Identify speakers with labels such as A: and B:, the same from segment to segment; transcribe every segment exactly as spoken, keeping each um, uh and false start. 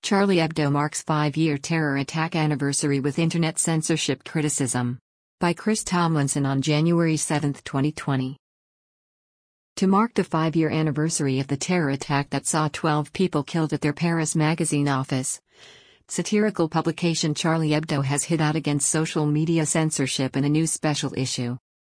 A: Charlie Hebdo marks five-year terror attack anniversary with internet censorship criticism. By Chris Tomlinson on January seventh, twenty twenty. To mark the five-year anniversary of the terror attack that saw twelve people killed at their Paris magazine office, satirical publication Charlie Hebdo has hit out against social media censorship in a new special issue.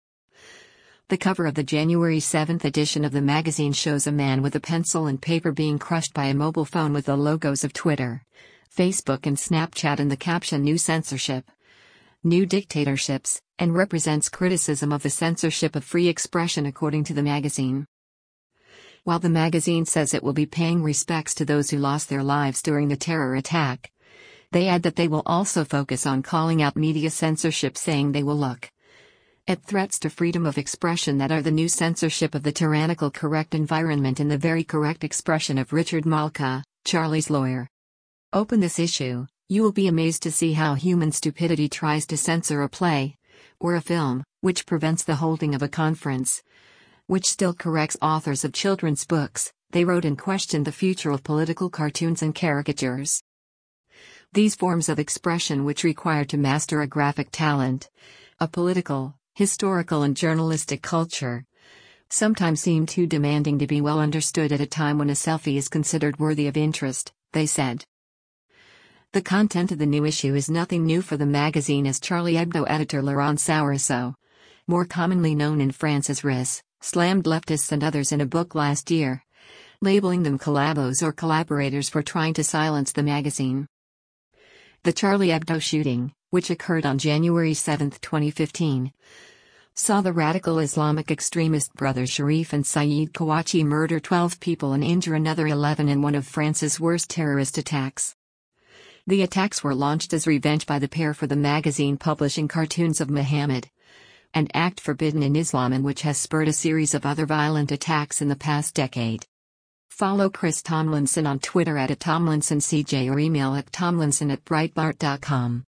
A: The cover of the January seventh edition of the magazine shows a man with a pencil and paper being crushed by a mobile phone with the logos of Twitter, Facebook and Snapchat and the caption "New Censorship, New Dictatorships," and represents criticism of the censorship of free expression according to the magazine. While the magazine says it will be paying respects to those who lost their lives during the terror attack, they add that they will also focus on calling out media censorship, saying they will look at threats to freedom of expression that are the new censorship of the tyrannical correct environment and the very correct expression of Richard Malka, Charlie's lawyer. Open this issue, you will be amazed to see how human stupidity tries to censor a play, or a film, which prevents the holding of a conference, which still corrects authors of children's books, they wrote, and questioned the future of political cartoons and caricatures. These forms of expression, which require to master a graphic talent, a political, historical and journalistic culture, sometimes seem too demanding to be well understood at a time when a selfie is considered worthy of interest, they said. The content of the new issue is nothing new for the magazine, as Charlie Hebdo editor Laurent Saurisseau, more commonly known in France as Riss, slammed leftists and others in a book last year, labeling them collabos or collaborators for trying to silence the magazine. The Charlie Hebdo shooting, which occurred on January seventh, twenty fifteen, saw the radical Islamic extremist brothers Sharif and Saeed Kouachi murder twelve people and injure another eleven in one of France's worst terrorist attacks. The attacks were launched as revenge by the pair for the magazine publishing cartoons of Muhammad, an act forbidden in Islam and which has spurred a series of other violent attacks in the past decade. Follow Chris Tomlinson on Twitter at Tomlinson C J or email at tomlinson at breitbart dot com.